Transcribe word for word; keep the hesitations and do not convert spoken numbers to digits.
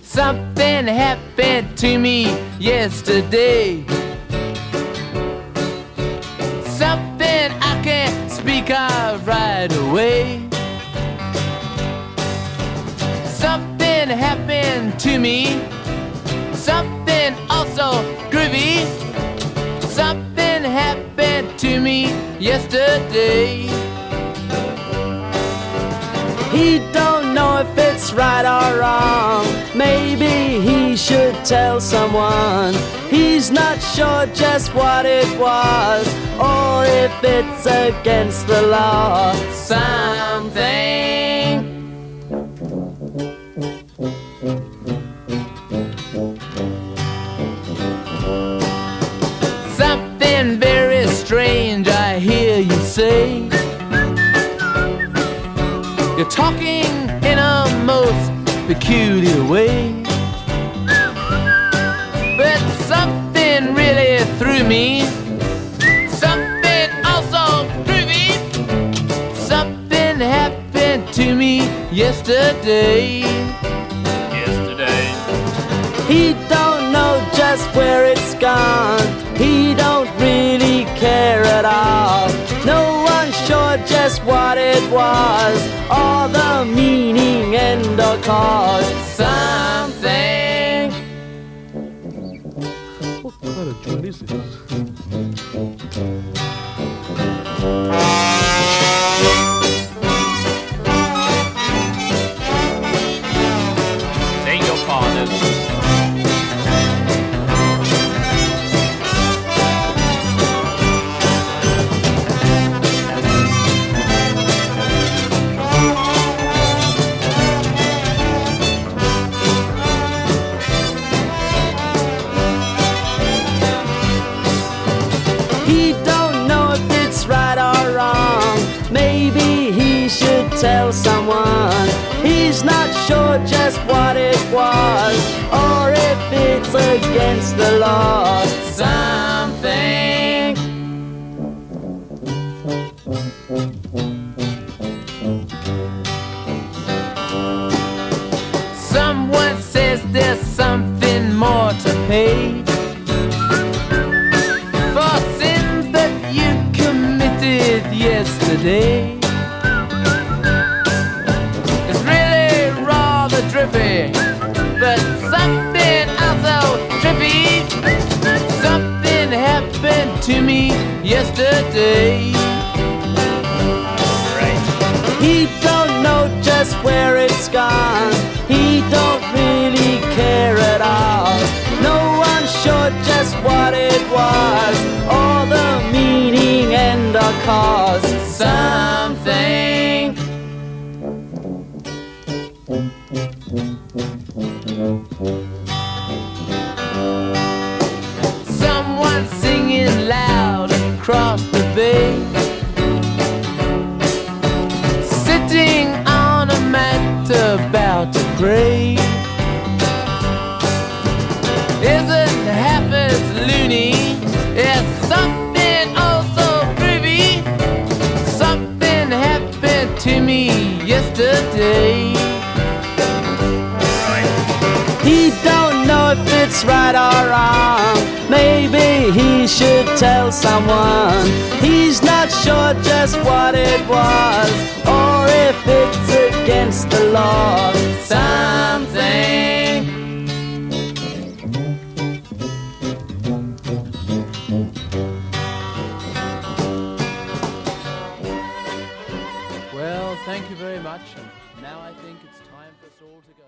Something happened to me yesterday. Something I can't speak of right away. Something happened to me. Something also groovy. Something happened to me yesterday. He don't know if it's right or wrong. Maybe he should tell someone. He's not sure just what it was, or if it's against the law. Something. Something very strange I hear you say. You're talking in a most peculiar way. But something really threw me. Something also groovy. Something happened to me yesterday. Yesterday. He don't know just where it's gone. He don't really care at all. No one's sure just what it was, or the meaning and or cause. Something. What kind of tune is this? Ain't your father's. He don't know if it's right or wrong. Maybe he should tell someone. He's not sure just what it was, or if it's against the law. Something. Someone says there's something more to pay for sins that you committed yesterday. It's really rather drippy, but something also trippy. Something happened to me yesterday. He don't know just where it's gone. He don't really care at all. No one's sure just what it was, or the meaning and the cause. Something. Someone singing loud across the bay, sitting on a mat about to pray. Isn't half as loony. It's something also groovy. Something happened to me yesterday. He don't know if it's right or wrong. Maybe he should tell someone. He's not sure just what it was, or if it's against the law. Something. Well, thank you very much, and now I think it's time for us all to go.